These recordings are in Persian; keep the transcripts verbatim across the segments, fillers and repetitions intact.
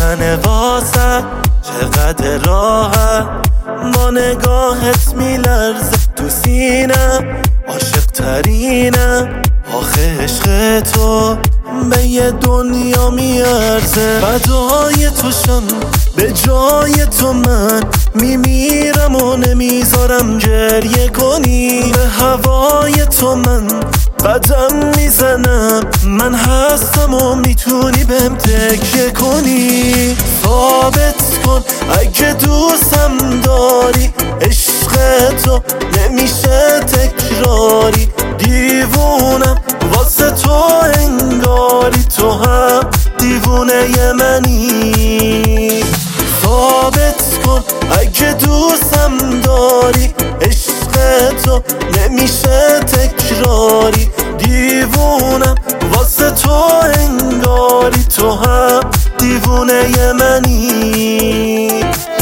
تن واسه چقدر راحت با نگاهت میلرزه تو سینه، عاشق ترینه آخه عشق تو به یه دنیا میارزه. بدای توشم به جای تو من میمیرم و نمیذارم گریه کنی. به هوای تو من قدم میزنم، من هستم و میتونی بهم تکیه کنی. ثابت کن اگه دوستم داری، عشق تو نمیشه تکراری. دیوونم واسه تو انگاری تو هم دیوونه منی. ثابت کن اگه دوستم داری، عشق تو نمیشه تکراری. دیوونم واسه تو انگاری تو هم دیوونه منی.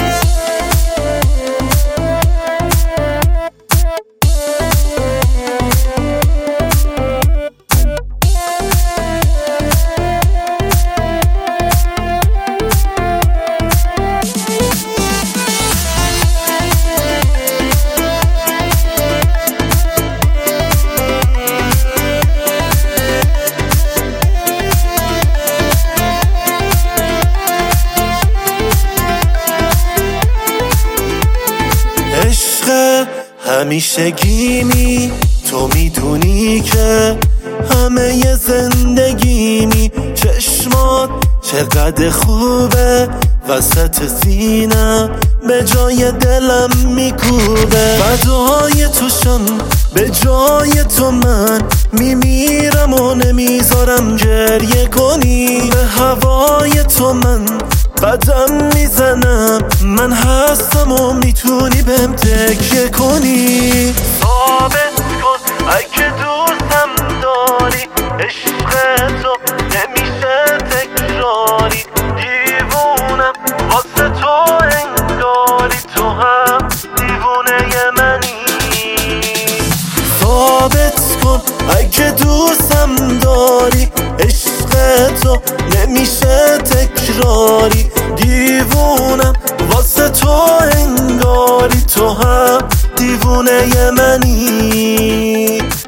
همیشگیمی تو میدونی که همه ی زندگیمی. چشمات چقدر خوبه وسط سینه به جای دلم میکوبه. بدای توشم به جای تو من میمیرم و نمیذارم گریه کنی. به هوای تو من قدم میزنم، من هستم و میتونی بهم تکیه کنی. ثابت کن اگه دوستم داری، عشق تو نمیشه تکراری. دیوونم واسه تو انگاری تو هم دیوونه منی. ثابت کن اگه دوستم داری، عشق تو نمیشه تکراری. دیوونم واسه تو انگاری تو هم دیوونه منی.